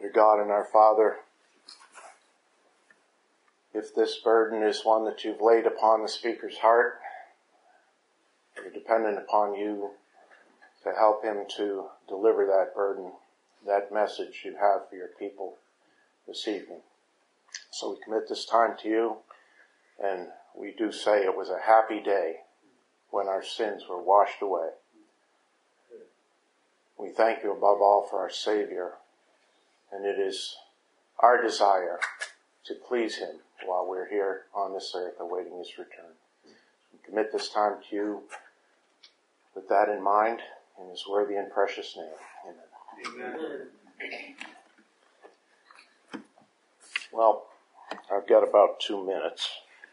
Dear God and our Father, if this burden is one that you've laid upon the speaker's heart, we're dependent upon you to help him to deliver that burden, that message you have for your people this evening. So we commit this time to you, and we do say it was a happy day when our sins were washed away. We thank you above all for our Savior, and it is our desire to please him while we're here on this earth awaiting his return. We commit this time to you with that in mind, in his worthy and precious name. Amen. Amen. Well, I've got about 2 minutes,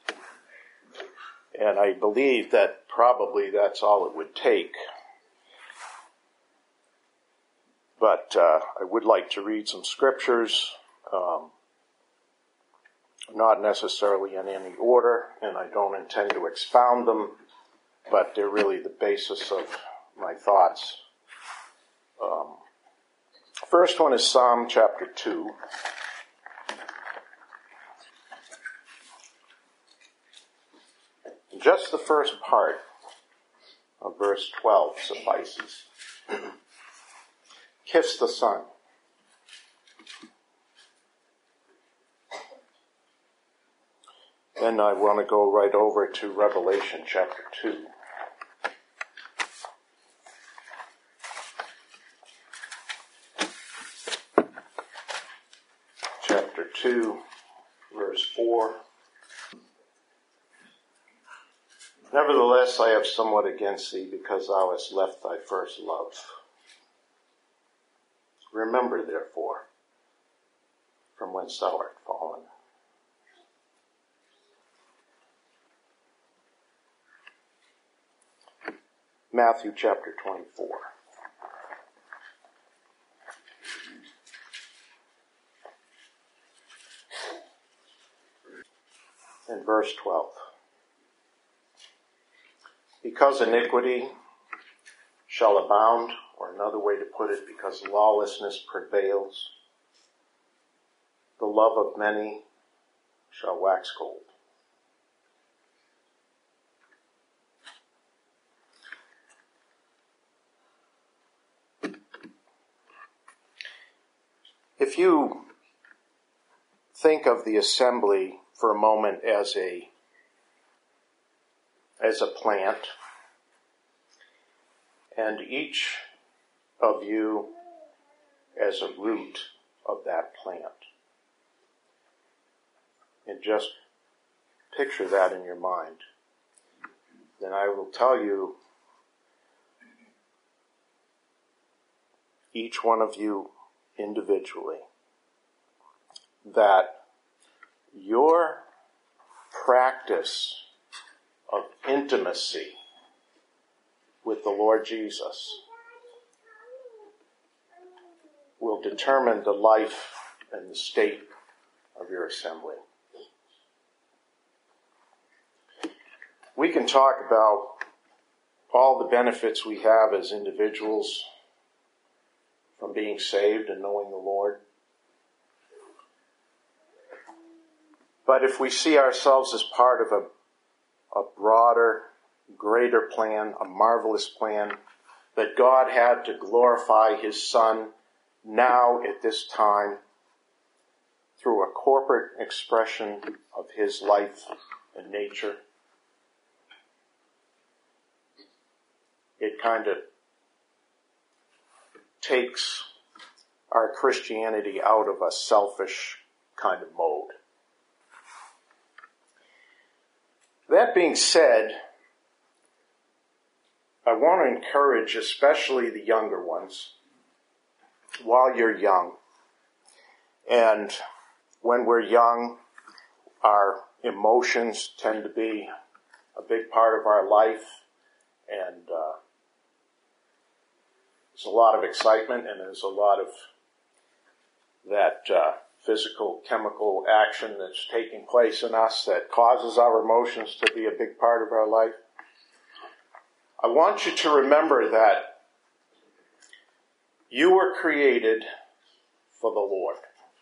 and I believe that probably that's all it would take. But I would like to read some scriptures, not necessarily in any order, and I don't intend to expound them, but they're really the basis of my thoughts. First one is Psalm chapter 2. Just the first part of verse 12 suffices. Kiss the Son. Then I want to go right over to Revelation chapter 2. Chapter 2, verse 4. Nevertheless, I have somewhat against thee, because thou hast left thy first love. Remember, therefore, from whence thou art fallen. Matthew chapter 24. And verse 12. Because iniquity shall abound, or another way to put it, because lawlessness prevails, the love of many shall wax cold. If you think of the assembly for a moment as a plant, and each of you as a root of that plant, and just picture that in your mind, then I will tell you, each one of you individually, that your practice of intimacy with the Lord Jesus will determine the life and the state of your assembly. We can talk about all the benefits we have as individuals from being saved and knowing the Lord. But if we see ourselves as part of a broader, greater plan, a marvelous plan that God had to glorify his Son now at this time through a corporate expression of his life and nature, it kind of takes our Christianity out of a selfish kind of mode. That being said, I want to encourage especially the younger ones, while you're young. And when we're young, our emotions tend to be a big part of our life, and there's a lot of excitement, and there's a lot of that physical, chemical action that's taking place in us that causes our emotions to be a big part of our life. I want you to remember that you were created for the Lord.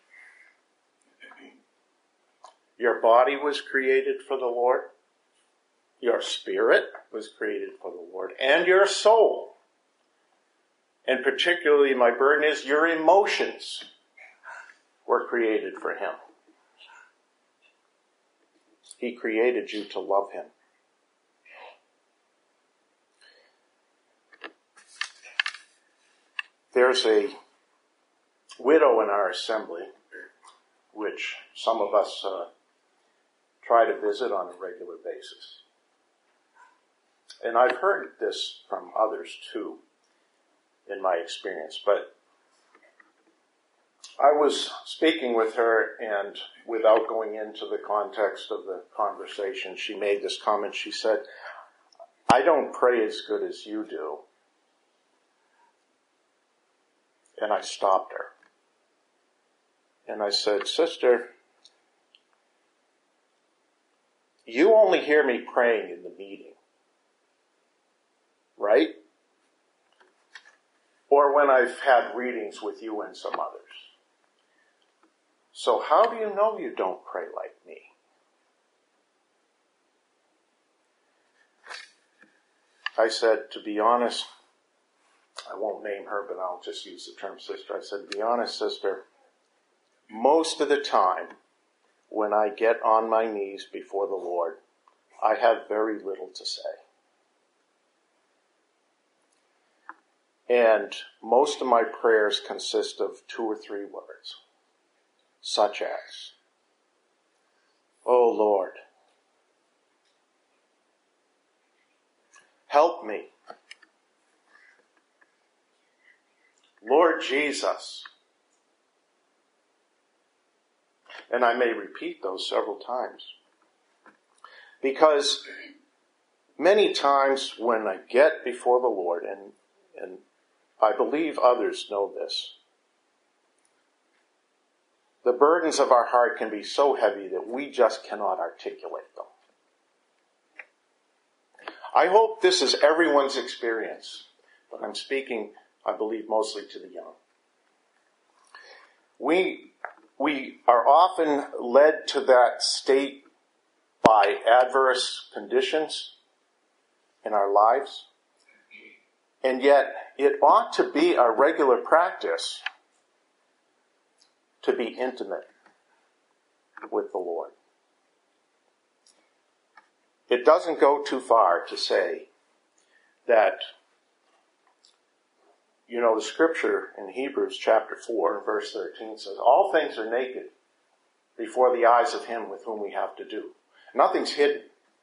Your body was created for the Lord. Your spirit was created for the Lord. And your soul. And particularly, my burden is your emotions were created for Him. He created you to love Him. There's a widow in our assembly, which some of us try to visit on a regular basis. And I've heard this from others too, in my experience. But I was speaking with her, and without going into the context of the conversation, she made this comment. She said, "I don't pray as good as you do." And I stopped her. And I said, "Sister, you only hear me praying in the meeting, right? Or when I've had readings with you and some others. So how do you know you don't pray like me?" I said, to be honest, I won't name her, but I'll just use the term sister. I said, to be honest, sister, most of the time when I get on my knees before the Lord, I have very little to say. And most of my prayers consist of 2 or 3 words, such as, "Oh Lord, help me. Lord Jesus." And I may repeat those several times. Because many times when I get before the Lord, and I believe others know this, the burdens of our heart can be so heavy that we just cannot articulate them. I hope this is everyone's experience, but I'm speaking, I believe, mostly to the young. We are often led to that state by adverse conditions in our lives, and yet it ought to be our regular practice to be intimate with the Lord. It doesn't go too far to say that, the scripture in Hebrews chapter 4, verse 13 says, all things are naked before the eyes of Him with whom we have to do. Nothing's hidden.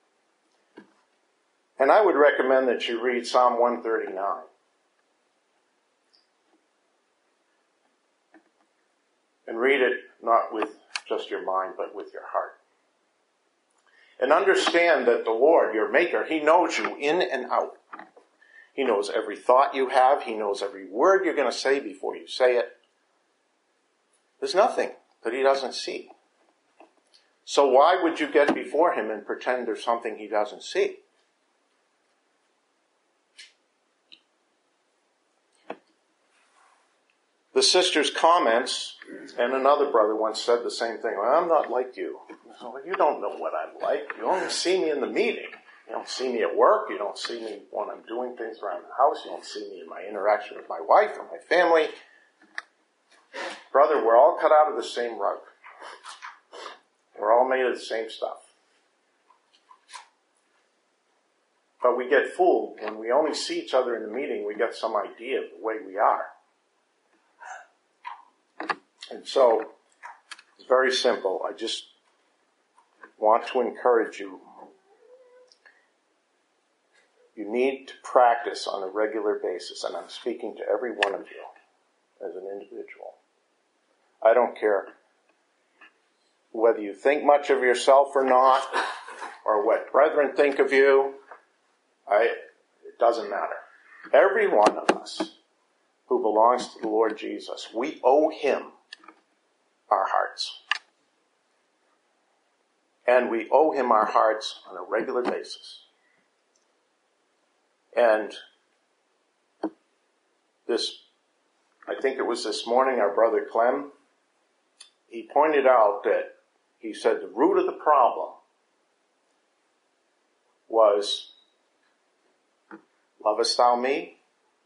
And I would recommend that you read Psalm 139. And read it not with just your mind, but with your heart. And understand that the Lord, your Maker, He knows you in and out. He knows every thought you have. He knows every word you're going to say before you say it. There's nothing that He doesn't see. So why would you get before Him and pretend there's something He doesn't see? The sister's comments, and another brother once said the same thing. "Well, I'm not like you." Well, you don't know what I'm like. You only see me in the meeting. You don't see me at work. You don't see me when I'm doing things around the house. You don't see me in my interaction with my wife or my family. Brother, we're all cut out of the same rug. We're all made of the same stuff. But we get fooled when we only see each other in the meeting. We get some idea of the way we are. And so, it's very simple. I just want to encourage you. You need to practice on a regular basis, and I'm speaking to every one of you as an individual. I don't care whether you think much of yourself or not, or what brethren think of you. It doesn't matter. Every one of us who belongs to the Lord Jesus, we owe Him our hearts. And we owe Him our hearts on a regular basis. And this I think it was this morning, our brother Clem, he pointed out that, he said the root of the problem was, lovest thou me?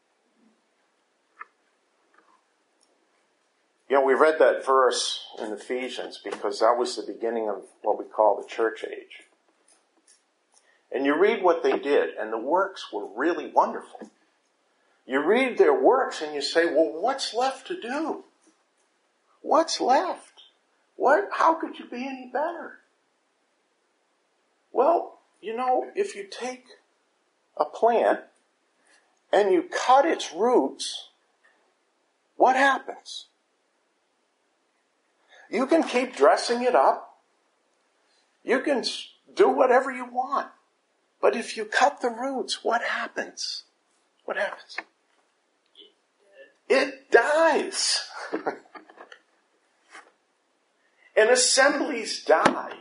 You know, we read that verse in Ephesians because that was the beginning of what we call the church age. And you read what they did, and the works were really wonderful. You read their works and you say, well, what's left to do? What's left? How could you be any better? Well, you know, if you take a plant and you cut its roots, what happens? You can keep dressing it up. You can do whatever you want. But if you cut the roots, what happens? What happens? It dies. And assemblies die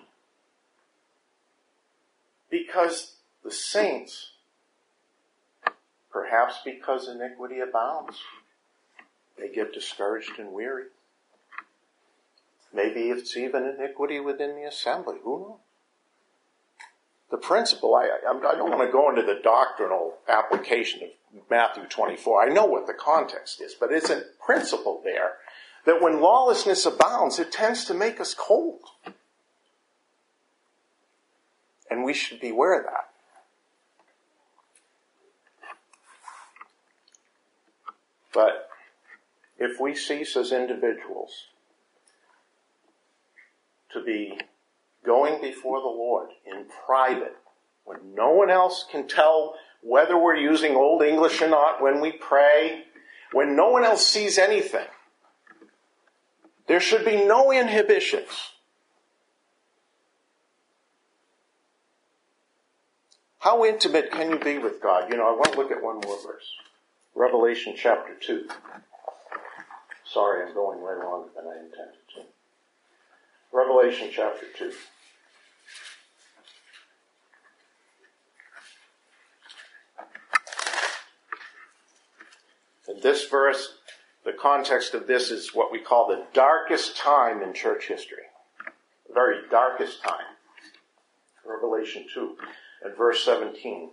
because the saints, perhaps because iniquity abounds, they get discouraged and weary. Maybe it's even iniquity within the assembly. Who knows? The principle, I don't want to go into the doctrinal application of Matthew 24. I know what the context is, but it's a principle there that when lawlessness abounds, it tends to make us cold. And we should beware of that. But if we cease as individuals to be going before the Lord in private, when no one else can tell whether we're using Old English or not, when we pray, when no one else sees anything, there should be no inhibitions. How intimate can you be with God? You know, I want to look at one more verse. Revelation chapter 2. Sorry, I'm going way longer than I intended to. Revelation chapter 2. In this verse, the context of this is what we call the darkest time in church history. The very darkest time. Revelation 2 and verse 17.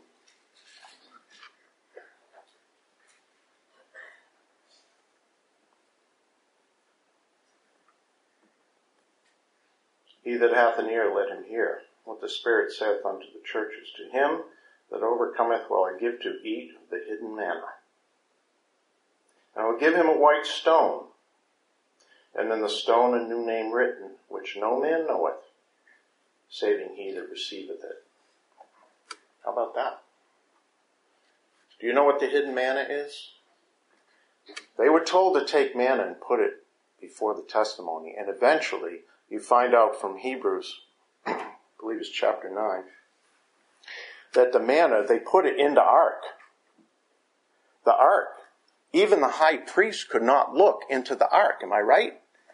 He that hath an ear, let him hear what the Spirit saith unto the churches. To him that overcometh will I give to eat of the hidden manna. And I will give him a white stone, and in the stone a new name written, which no man knoweth, saving he that receiveth it. How about that? Do you know what the hidden manna is? They were told to take manna and put it before the testimony, and eventually you find out from Hebrews, I believe it's chapter 9, that the manna, they put it in the ark. The ark. Even the high priest could not look into the ark. Am I right?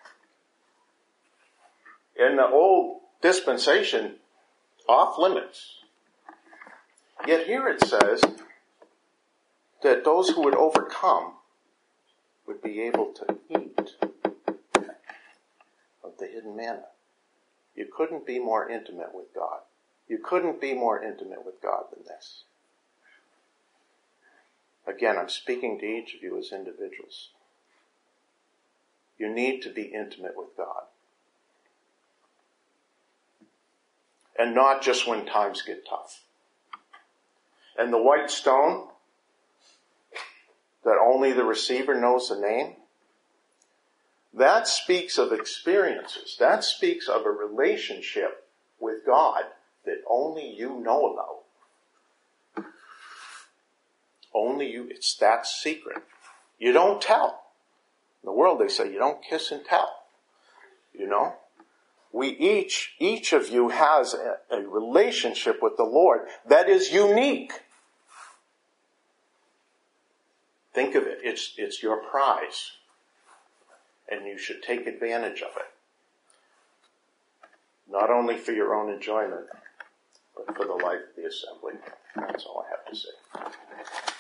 In the old dispensation, off limits. Yet here it says that those who would overcome would be able to eat of the hidden manna. You couldn't be more intimate with God. You couldn't be more intimate with God than this. Again, I'm speaking to each of you as individuals. You need to be intimate with God. And not just when times get tough. And the white stone, that only the receiver knows the name, that speaks of experiences. That speaks of a relationship with God that only you know about. Only you. It's that secret. You don't tell. In the world they say you don't kiss and tell. You know? We each of you has a relationship with the Lord that is unique. Think of it. It's your prize. And you should take advantage of it. Not only for your own enjoyment, but for the life of the assembly. That's all I have to say.